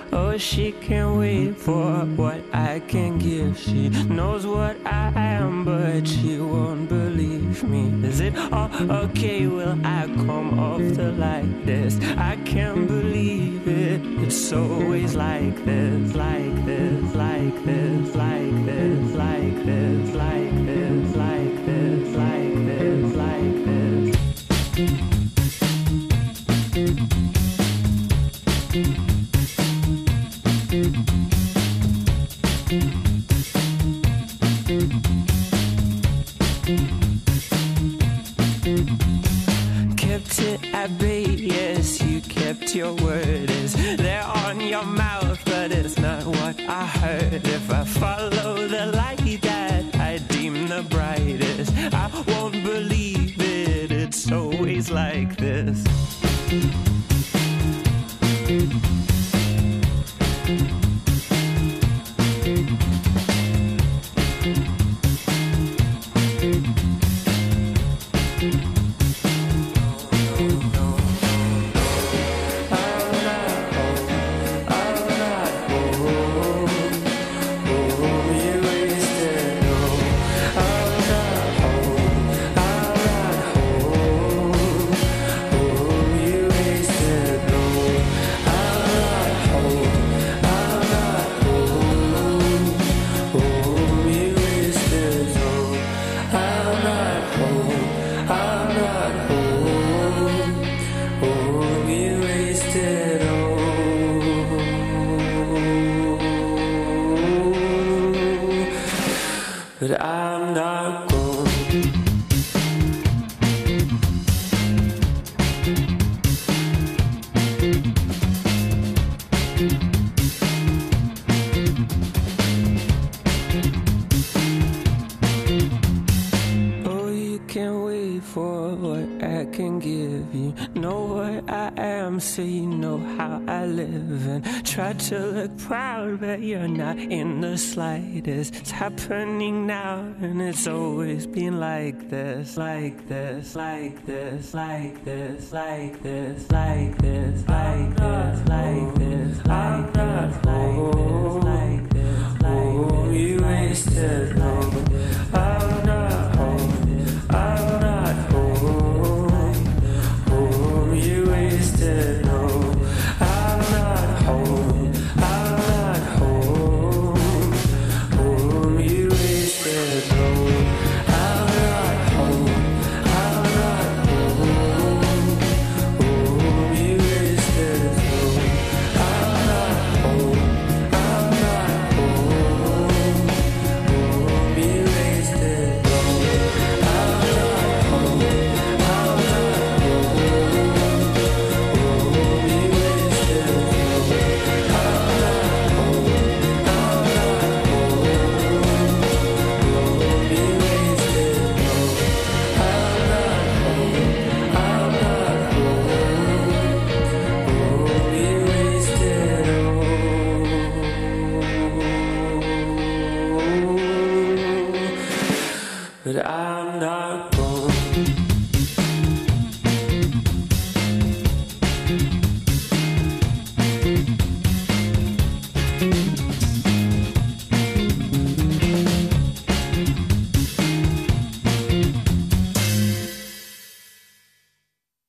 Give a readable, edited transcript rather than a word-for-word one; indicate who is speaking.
Speaker 1: Oh, she can't wait for what I can give. She knows what I am, but she won't believe me. Is it all okay? Will I come off the like this? I can't believe it. It's always like this, like this, like this, like this, like this, like this, like this, like this, like this. Kept it at bay, yes, you kept your word. Is there on your mouth, but it's not what I heard. If I follow the light that I deem the brightest, I won't believe it, it's always like this. But I'm not gone. Oh, you can't wait for what I can give you. Know what I am, so you know how I live. And try to look proud, but you're not in the slightest. It's happening now, and it's always been like this, like this, like this, like this, like this, like this, like